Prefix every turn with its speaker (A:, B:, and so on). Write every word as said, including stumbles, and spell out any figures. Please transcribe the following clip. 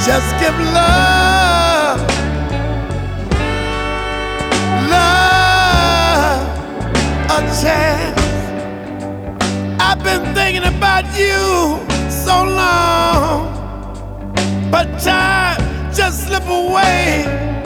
A: Just give love, love a chance. I've been thinking about you so long, but time just slip away.